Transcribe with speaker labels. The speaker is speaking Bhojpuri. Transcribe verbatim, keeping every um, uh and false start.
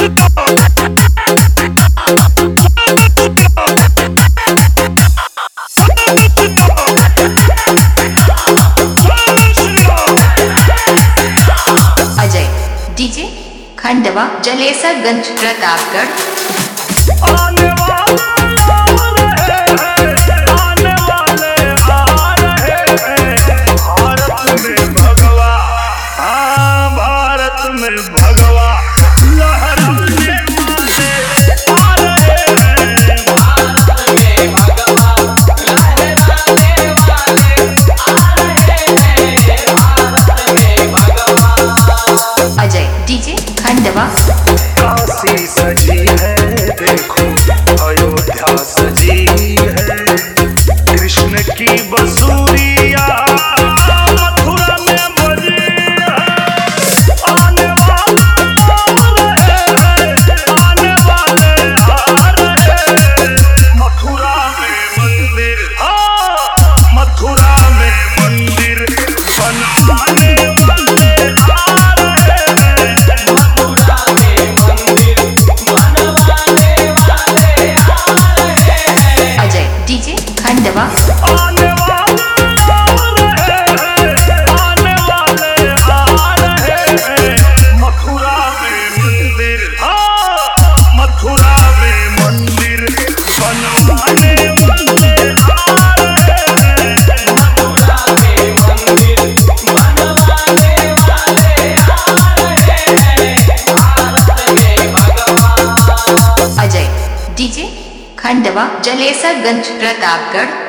Speaker 1: अजय डीजे खंडवा जलेसरगंज प्रतापगढ़।
Speaker 2: आने वाले आने वाले आ रहे हैं भारत में भगवा, हाँ भारत में भगवा लहराने वाले आ रहे हैं। भारत में भगवा लहराने वाले आ रहे हैं। भारत में भगवा।
Speaker 1: अजय डीजे खंडवा।
Speaker 2: काशी सजी है देखो, अयोध्या सजी है, कृष्ण की बसूरिया मथुरा में बजी है। आने वाले आने वाले आ रहे हैं। मथुरा में मंदिर, हाँ मथुरा में मंदिर बनवाने वाले आ रहे हैं। मथुरा में मंदिर बनवाने वाले आ रहे हैं।
Speaker 1: अजय डीजे खंडवा।
Speaker 2: आने वाले आने वाले आ रहे हैं। मथुरा में मंदिर, हाँ मथुरा में मंदिर बनवाने वाले आ रहे हैं। मथुरा में मंदिर बनवाने वाले आ रहे हैं। भारत में भगवा।
Speaker 1: अजय डीजे खंडवा जलेसरगंज प्रतापगढ़।